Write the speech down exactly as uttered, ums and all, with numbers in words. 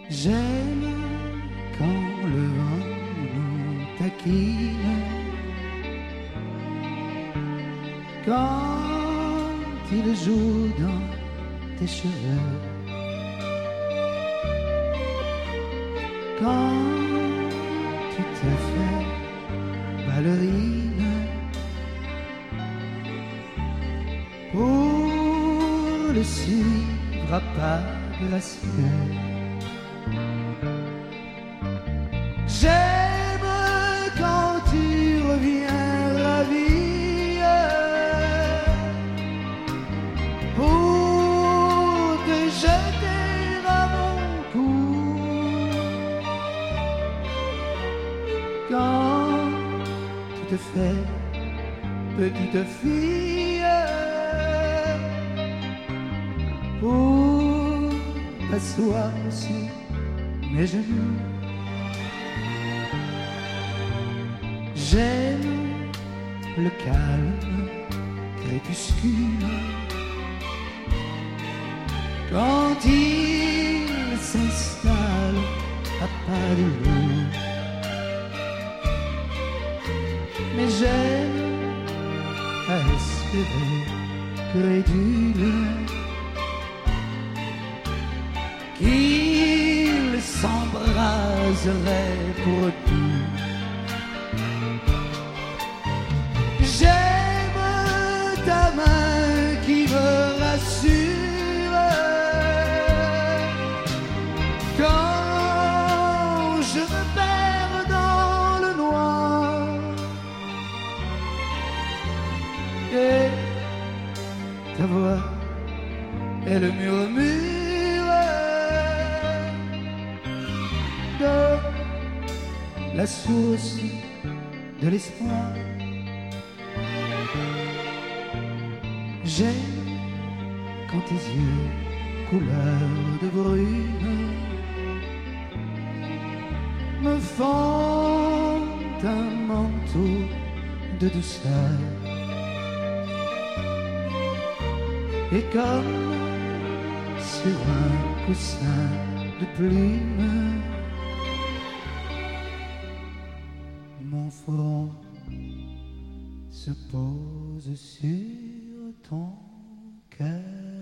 J'aime quand le vent nous taquine, quand il joue dans tes cheveux, quand tu te fais ballerine pour le suivre à pas gracieux. J'aime quand tu reviens ravie pour te jeter à mon cou. Quand tu te fais petite fille pour t'asseoir sur mes genoux. J'aime le calme crépuscule quand il s'installe à pas de loup. Mais j'aime à espérer crédule qu'il s'embraserait pour tout. J'aime ta main qui me rassure quand je me perds dans le noir, et ta voix, elle murmure de la source de l'espoir. J'aime quand tes yeux, couleur de brune, me font un manteau de douceur. Et comme sur un coussin de plumes, mon front se pose sur ton cœur.